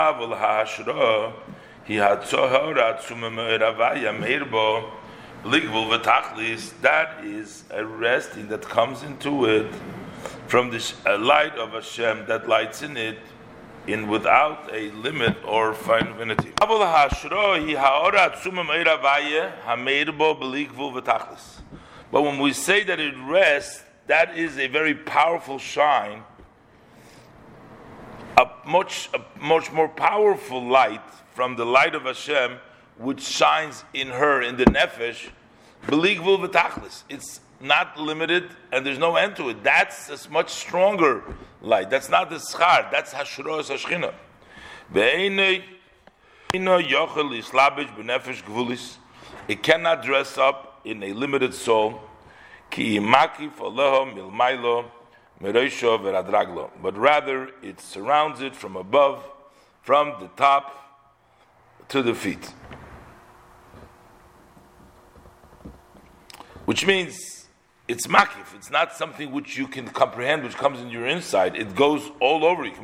Avol ha'ashra he hatzohara tzumemeiravaya meirbo ligvul v'tachlis. That is a resting that comes into it from the light of Hashem that lights in it, in without a limit or finity. Avol ha'ashra he ha'ora tzumemeiravaya hameirbo beligvul v'tachlis. But when we say that it rests, that is a very powerful shine. A much more powerful light from the light of Hashem, which shines in her, in the nefesh, beligvul v'tachlis. It's not limited, and there's no end to it. That's a much stronger light. That's not the schar. That's hashros hashchina. It cannot dress up in a limited soul. Ki makif aleho milmaylo. But rather it surrounds it from above, from the top to the feet. Which means it's makif, it's not something which you can comprehend, which comes in your inside. It goes all over you.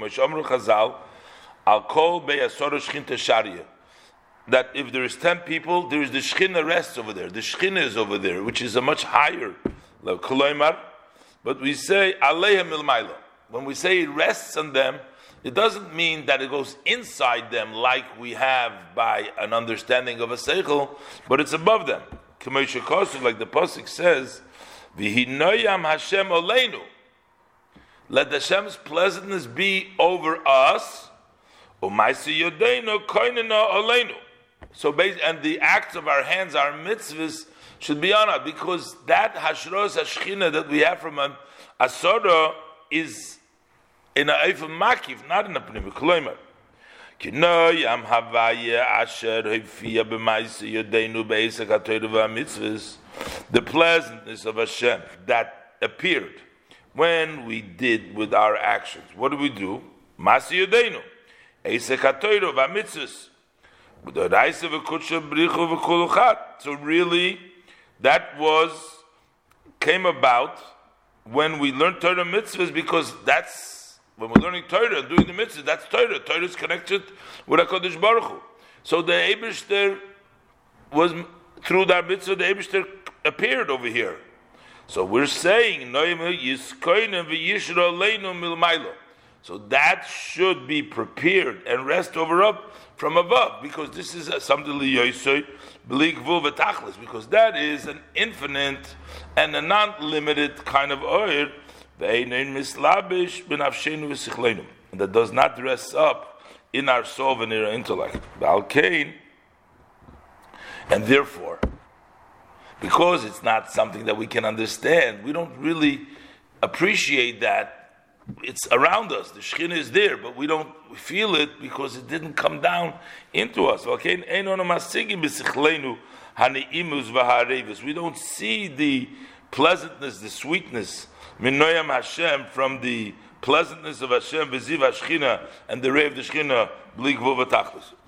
That if there is 10 people, there is the shechina rests over there. The shechina is over there, which is a much higher level. But we say aleihem milmaylo. When we say it rests on them, it doesn't mean that it goes inside them like we have by an understanding of a seichel, but it's above them. Like the pasuk says, "V'hinoyam Hashem oleinu." Let Hashem's pleasantness be over us. U'ma'aseh yodeinu koinena oleinu. So, and the acts of our hands, our mitzvahs, should be honored, because that hashros hashchina that we have from an asora is in a eifel makif, not in a pneumic kloimer. Kinoyam havaya asher hefiya b'maisa yodeinu be'esek ha'torah v'amitzvahs. The pleasantness of Hashem that appeared when we did with our actions. What do we do? Ma'asa yodeinu esek ha'torah v'amitzvahs. So really, that came about when we learned Torah mitzvahs, because that's when we're learning Torah and doing the mitzvahs. That's Torah. Torah is connected with HaKadosh Baruch Hu. So the Eibishter was through that mitzvah. The Eibishter appeared over here. So we're saying so that should be prepared and rest over up from above, because this is something liyoisoi b'ligvul v'tachlis, because that is an infinite and a non-limited kind of oir ve'ein mislabish b'nafshenu v'sichleinu, and that does not dress up in our soul and in our intellect. B'alkein, and therefore, because it's not something that we can understand, we don't really appreciate that. It's around us. The Shekhinah is there, but we don't feel it because it didn't come down into us. We don't see the pleasantness, the sweetness, Minoyam Hashem, from the pleasantness of Hashem, V'ziv HaShekhinah, and the ray of the Shekhinah, B'li Gvul V'tachlis.